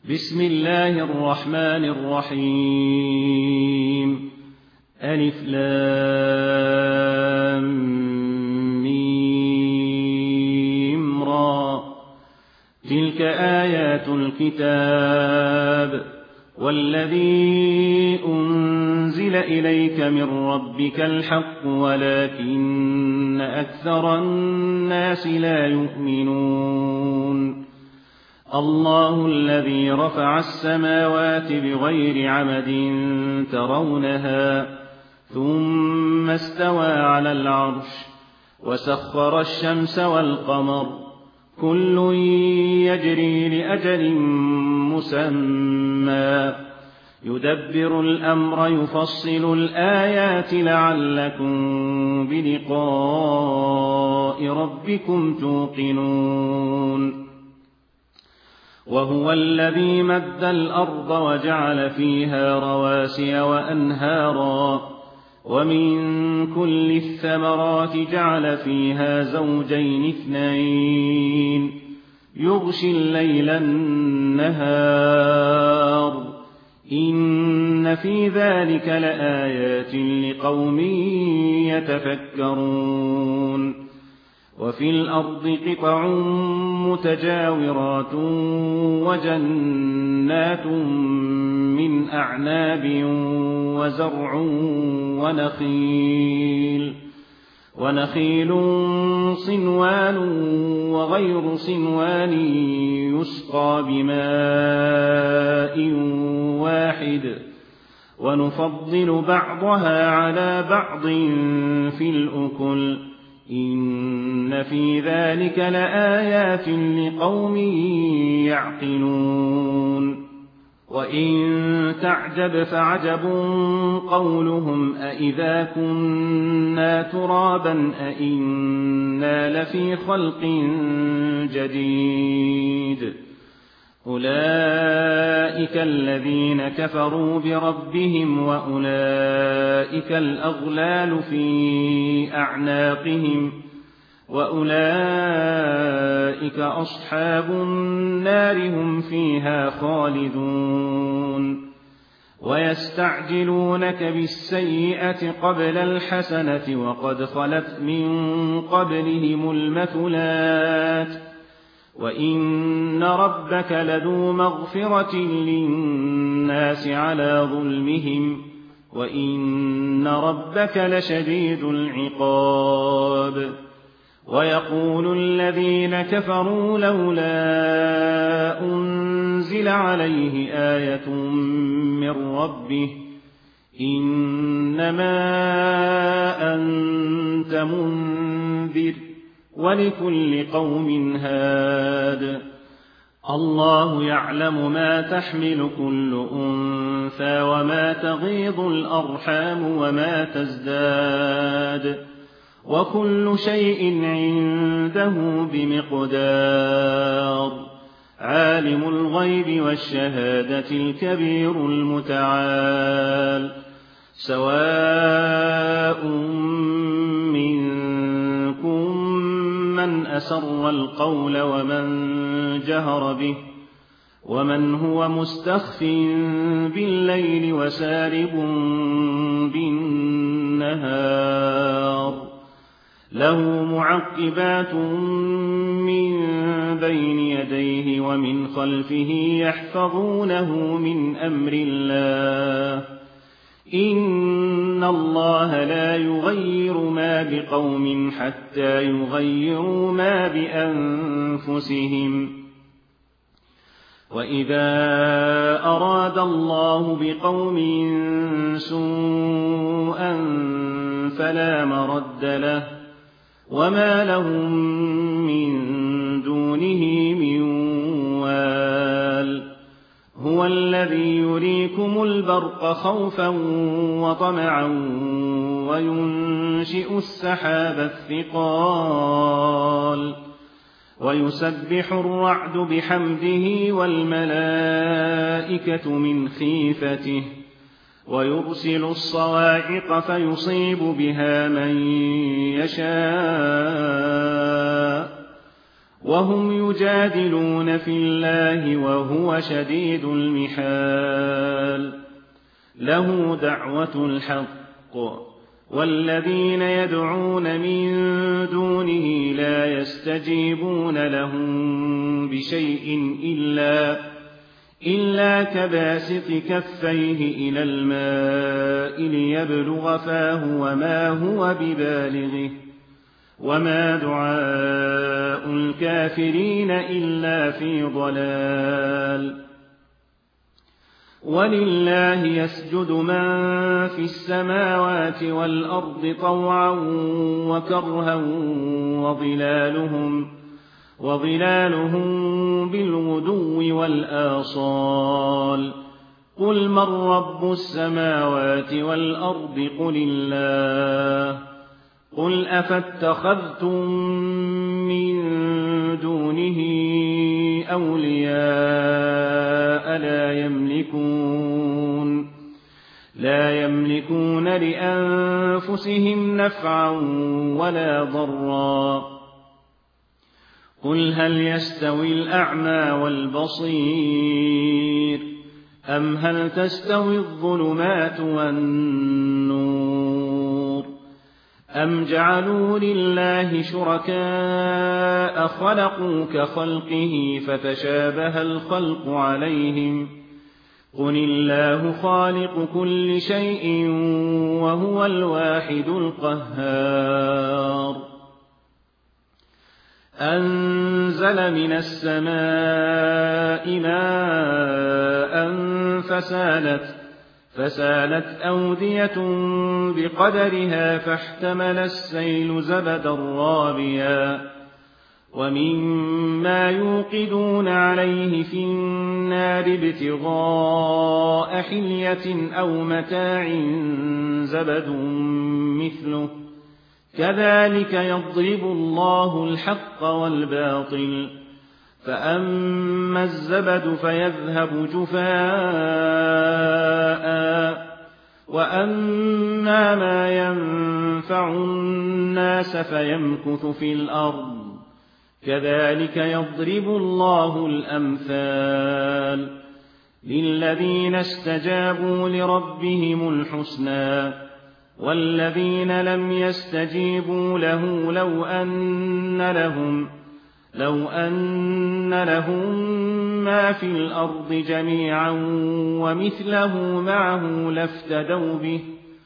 بسم الله الرحمن الرحيم. ألف لام ميم را. تلك آيات الكتاب والذي أنزل إليك من ربك الحق ولكن أكثر الناس لا يؤمنون. الله الذي رفع السماوات بغير عمد ترونها ثم استوى على العرش وسخر الشمس والقمر كل يجري لأجل مسمى يدبر الأمر يفصل الآيات لعلكم بلقاء ربكم توقنون. وهو الذي مد الأرض وجعل فيها رواسي وأنهارا ومن كل الثمرات جعل فيها زوجين اثنين يغشي الليل النهار إن في ذلك لآيات لقوم يتفكرون. وفي الأرض قطع متجاورات وجنات من أعناب وزرع ونخيل صنوان وغير صنوان يسقى بماء واحد ونفضل بعضها على بعض في الأكل إن في ذلك لآيات لقوم يعقلون. وإن تعجب فعجب قولهم أإذا كنا ترابا أإنا لفي خلق جديد. أولئك الذين كفروا بربهم وأولئك الأغلال في أعناقهم وأولئك أصحاب النار هم فيها خالدون. ويستعجلونك بالسيئة قبل الحسنة وقد خلت من قبلهم المثلات وإن ربك لذو مغفرة للناس على ظلمهم وإن ربك لشديد العقاب. ويقول الذين كفروا لولا أنزل عليه آية من ربه إنما أنت منذر ولكل قوم هاد. الله يعلم ما تحمل كل أنثى وما تغيض الأرحام وما تزداد وكل شيء عنده بمقدار. عالم الغيب والشهادة الكبير المتعال. سواء منكم من أسر القول ومن جهر به ومن هو مستخف بالليل وسارب بالنهار. له معقبات من بين يديه ومن خلفه يحفظونه من أمر الله. إن الله لا يغير ما بقوم حتى يغيروا ما بأنفسهم. وإذا أراد الله بقوم سوءا فلا مرد له وما لهم من دونه من وال. هو الذي يريكم البرق خوفا وطمعا وينشئ السحاب الثقال ويسبح الرعد بحمده والملائكة من خيفته ويرسل الصواعق فيصيب بها من يشاء وهم يجادلون في الله وهو شديد المحال له دعوة الحق والذين يدعون من دونه لا يستجيبون لهم بشيء إلا كباسط كفيه إلى الماء ليبلغ فاه وما هو ببالغه وما دعاء الكافرين إلا في ضلال ولله يسجد من في السماوات والأرض طوعا وكرها وظلالهم بالغدو والآصال قل من رب السماوات والأرض قل الله قل أفاتخذتم من دونه أولياء لا يملكون لأنفسهم نفعا ولا ضرا قل هل يستوي الأعمى والبصير أم هل تستوي الظلمات والنور أم جعلوا لله شركاء خلقوا كخلقه فتشابه الخلق عليهم قل الله خالق كل شيء وهو الواحد القهار أنزل من السماء ماء فسالت أودية بقدرها فاحتمل السيل زبدا رابيا ومما يوقدون عليه في النار ابتغاء حلية أو متاع زبد مثله كذلك يضرب الله الحق والباطل فأما الزبد فيذهب جفاء وأما ما ينفع الناس فيمكث في الأرض كذلك يضرب الله الأمثال للذين استجابوا لربهم الحسنى والذين لم يستجيبوا له لو أن لهم ما في الأرض جميعا ومثله معه لافتدوا به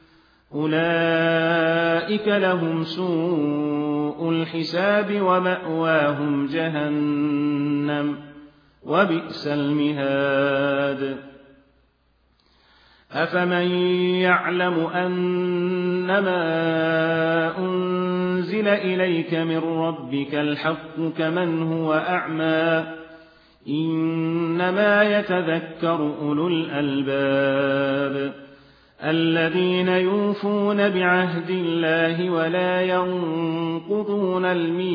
أولئك لهم سوء الحساب ومأواهم جهنم وبئس المهاد أفمن يعلم أنما أنزل إليك من ربك الحق كمن هو أعمى إنما يتذكر أولو الألباب الذين يوفون بعهد الله ولا ينقضون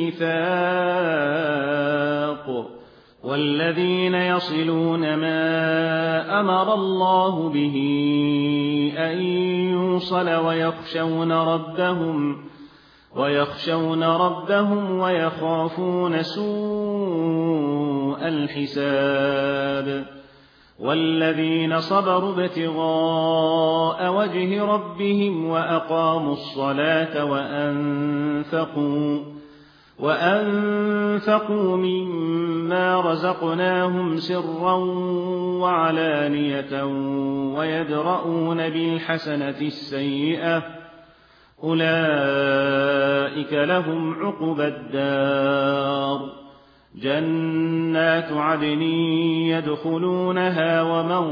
الميثاق والذين يصلون ما أمر الله به أن يوصل ويخشون ربهم ويخافون سوء الحساب والذين صبروا ابتغاء وجه ربهم وأقاموا الصلاة وأنفقوا مما رزقناهم سرا وعلانية ويدرؤون بالحسنة السيئة أولئك لهم عقبى الدار جنات عدن يدخلونها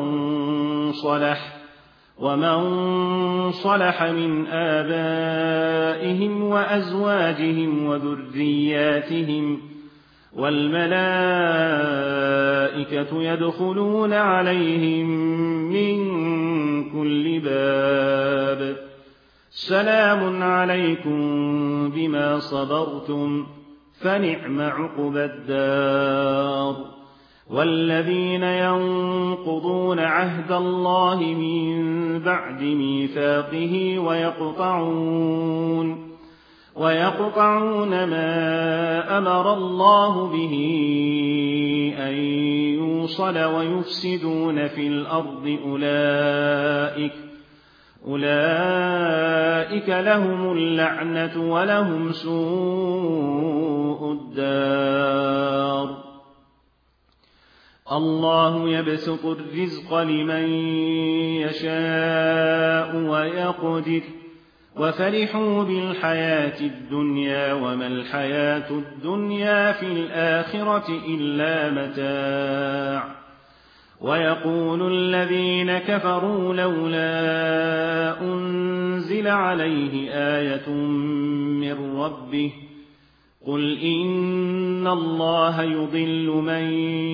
ومن صلح من آبائهم وأزواجهم وذرياتهم والملائكة يدخلون عليهم من كل باب سلام عليكم بما صبرتم فنعم عقبى الدار والذين ينقضون عهد الله من بعد ميثاقه ويقطعون ما أمر الله به أن يوصل ويفسدون في الأرض أولئك لهم اللعنة ولهم سوء الدار. الله يبسط الرزق لمن يشاء ويقدر وفرحوا بالحياة الدنيا وما الحياة الدنيا في الآخرة إلا متاع. ويقول الذين كفروا لولا أنزل عليه آية من ربه قل إن الله يضل من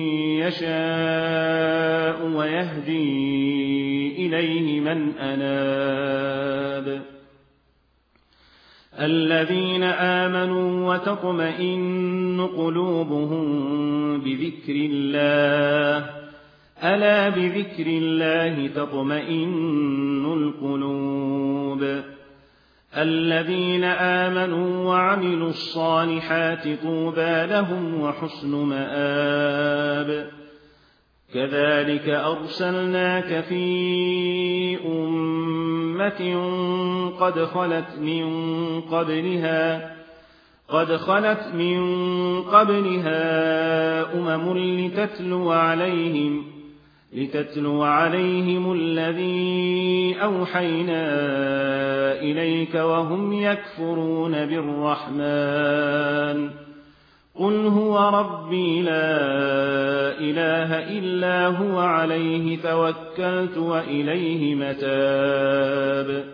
يشاء ويهدي إليه من أناب. الذين آمنوا وتطمئن قلوبهم بذكر الله ألا بذكر الله تطمئن القلوب. الذين آمنوا وعملوا الصالحات طوبى لهم وحسن مآب. كذلك أرسلناك في أمة قد خلت من قبلها أمم لتتلو عليهم الذي أوحينا إليك وهم يكفرون بالرحمن قل هو ربي لا إله إلا هو عليه توكلت وإليه متاب.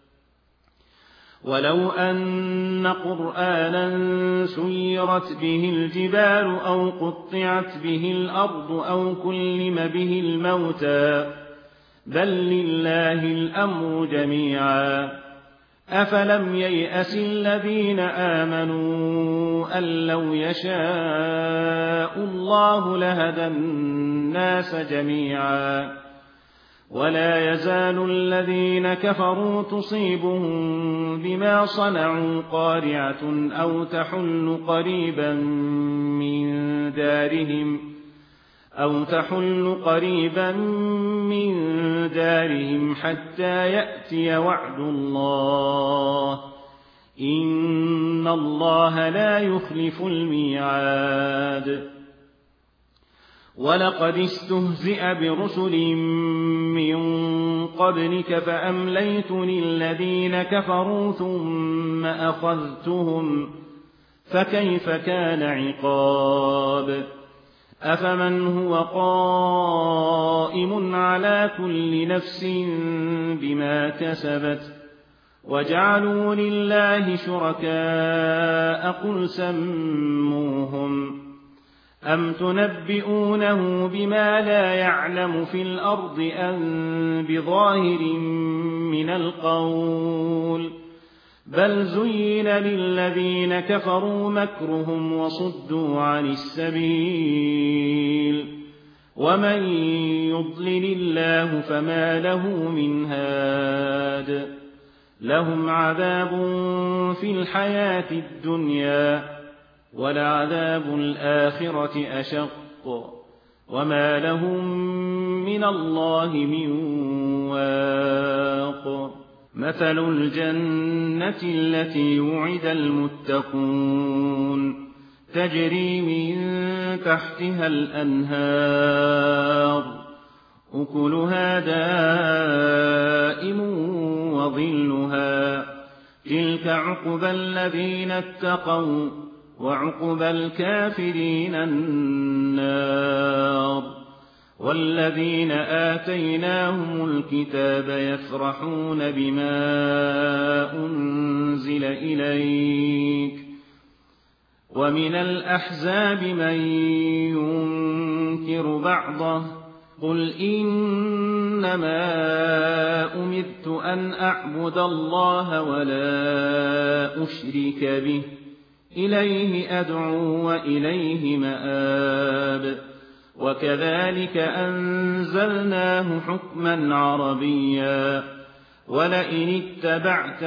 ولو أن قرآنا سيرت به الجبال أو قطعت به الأرض أو كلم به الموتى بل لله الأمر جميعا أفلم ييأس الذين آمنوا أن لو يشاء الله لهدى الناس جميعا. ولا يزال الذين كفروا تصيبهم بما صنعوا قارعة أو تحل قريبا من دارهم حتى يأتي وعد الله إن الله لا يخلف الميعاد. ولقد استهزئ برسل من قبلك فأمليت للذين كفروا ثم أخذتهم فكيف كان عقاب. أفمن هو قائم على كل نفس بما كسبت وجعلوا لله شركاء قل سموهم أم تنبئونه بما لا يعلم في الأرض أم بظاهر من القول بل زين للذين كفروا مكرهم وصدوا عن السبيل ومن يضلل الله فما له من هاد. لهم عذاب في الحياة الدنيا ولعذاب الآخرة أشق وما لهم من الله من واق. مثل الجنة التي وعد المتقون تجري من تحتها الأنهار أكلها دائم وظلها تلك عقبى الذين اتقوا وعقبى الكافرين النار. والذين آتيناهم الكتاب يفرحون بما أنزل إليك ومن الأحزاب من ينكر بعضه قل إنما أمرت أن أعبد الله ولا أشرك به إليه أدعو وإليه مآب. وكذلك أنزلناه حكما عربيا ولئن اتبعت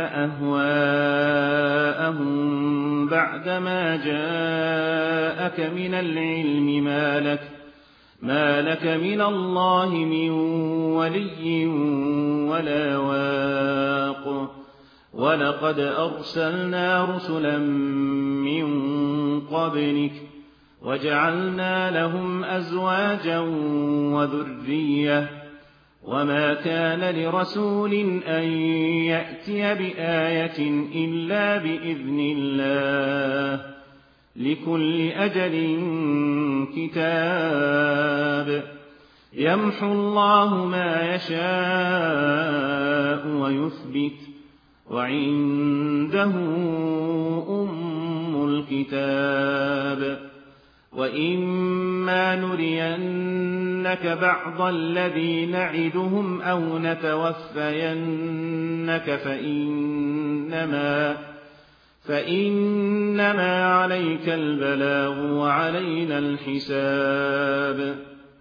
أهواءهم بعدما جاءك من العلم ما لك من الله من ولي ولا واق. ولقد أرسلنا رسلا من قبلك وجعلنا لهم أزواجا وذرية، وما كان لرسول أن يأتي بآية إلا بإذن الله، لكل أجل كتاب. يمحو الله ما يشاء ويثبت، وعنده أم الكتاب. وإما نرينك بعض الذي نعدهم أو نتوفينك فإنما عليك البلاغ وعلينا الحساب.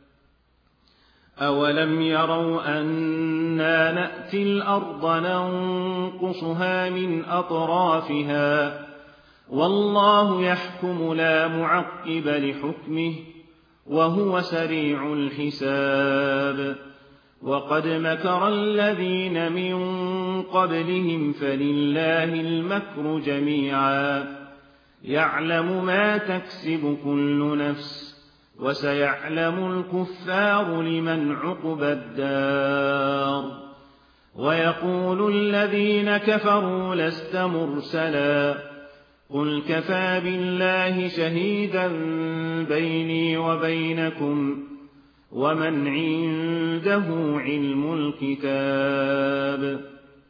أولم يروا أنا نأتي الأرض ننقصها من أطرافها، والله يحكم لا معقب لحكمه، وهو سريع الحساب. وقد مكر الذين من قبلهم فلله المكر جميعا، يعلم ما تكسب كل نفس، وسيعلم الكفار لمن عقبى الدار. ويقول الذين كفروا لست مرسلا، قل كفى بالله شهيدا بيني وبينكم، ومن عنده علم الكتاب.